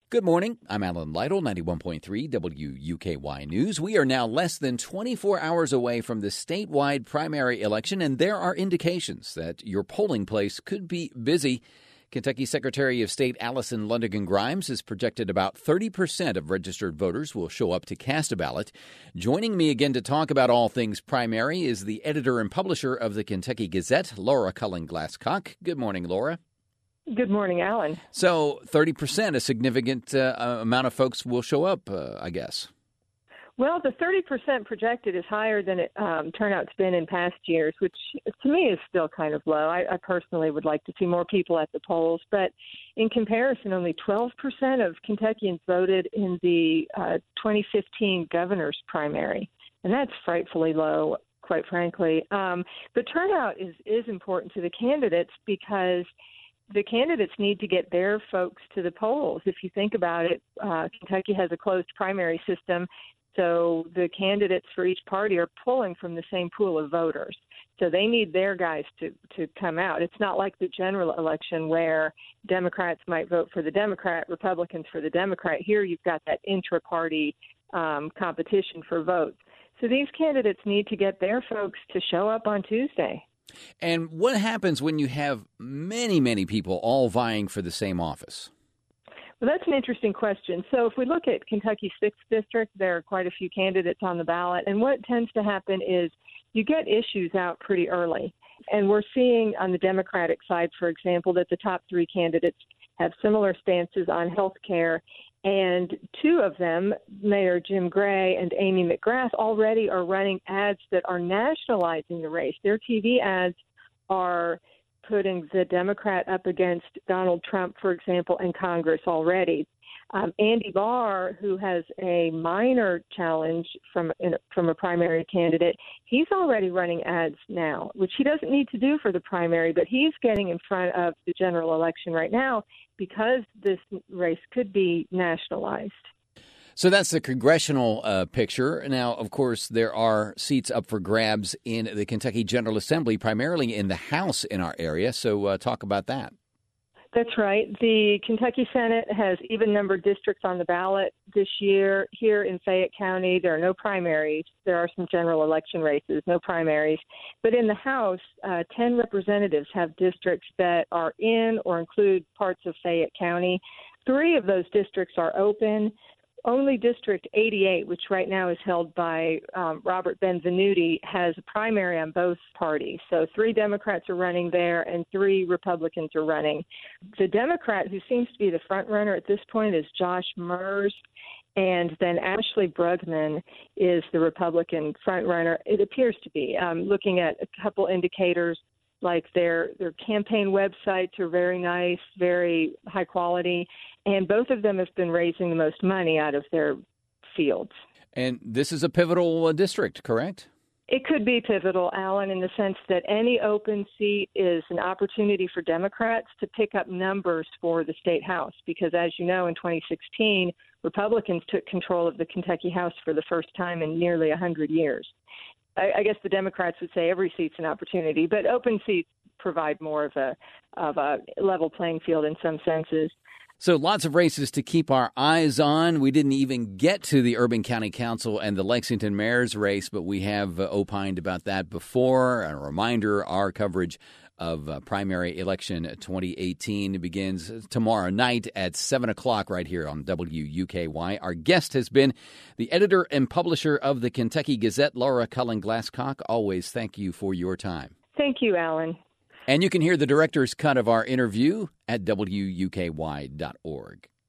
Good morning. I'm Alan Lytle, 91.3 WUKY News. We are now less than 24 hours away from the statewide primary election, and there are indications that your polling place could be busy. Kentucky Secretary of State Allison Lundergan Grimes has projected about 30% of registered voters will show up to cast a ballot. Joining me again to talk about all things primary is the editor and publisher of the Kentucky Gazette, Laura Cullen-Glasscock. Good morning, Laura. Good morning, Alan. So 30%, a significant amount of folks will show up, I guess. Well, the 30% projected is higher than turnout's been in past years, which to me is still kind of low. I personally would like to see more people at the polls, but in comparison, only 12% of Kentuckians voted in the 2015 governor's primary, and that's frightfully low, quite frankly. The turnout is important to the candidates because the candidates need to get their folks to the polls. If you think about it, Kentucky has a closed primary system, so the candidates for each party are pulling from the same pool of voters. So they need their guys to come out. It's not like the general election where Democrats might vote for the Democrat, Republicans for the Democrat. Here you've got that intra-party competition for votes. So these candidates need to get their folks to show up on Tuesday. And what happens when you have many, many people all vying for the same office? Well, that's an interesting question. So if we look at Kentucky's 6th district, there are quite a few candidates on the ballot. And what tends to happen is you get issues out pretty early. And we're seeing on the Democratic side, for example, that the top 3 candidates have similar stances on health care. And 2 of them, Mayor Jim Gray and Amy McGrath, already are running ads that are nationalizing the race. Their TV ads are putting the Democrat up against Donald Trump, for example, in Congress already. Andy Barr, who has a minor challenge from a primary candidate, he's already running ads now, which he doesn't need to do for the primary, but he's getting in front of the general election right now because this race could be nationalized. So that's the congressional picture. Now, of course, there are seats up for grabs in the Kentucky General Assembly, primarily in the House in our area. So talk about that. That's right. The Kentucky Senate has even-numbered districts on the ballot this year. Here in Fayette County, there are no primaries. There are some general election races, no primaries. But in the House, 10 representatives have districts that are in or include parts of Fayette County. 3 of those districts are open. Only District 88, which right now is held by Robert Benvenuti, has a primary on both parties. So 3 Democrats are running there and 3 Republicans are running. The Democrat who seems to be the front runner at this point is Josh Mers, and then Ashley Brugman is the Republican front runner. It appears to be. Looking at a couple indicators, like their campaign websites are very nice, very high quality, and both of them have been raising the most money out of their fields. And this is a pivotal district, correct? It could be pivotal, Alan, in the sense that any open seat is an opportunity for Democrats to pick up numbers for the state House, because as you know, in 2016, Republicans took control of the Kentucky House for the first time in nearly 100 years. I guess the Democrats would say every seat's an opportunity, but open seats provide more of a level playing field in some senses. So lots of races to keep our eyes on. We didn't even get to the Urban County Council and the Lexington Mayor's race, but we have opined about that before. A reminder, our coverage of primary election 2018 begins tomorrow night at 7 o'clock right here on WUKY. Our guest has been the editor and publisher of the Kentucky Gazette, Laura Cullen-Glasscock. Always thank you for your time. Thank you, Alan. And you can hear the director's cut of our interview at WUKY.org.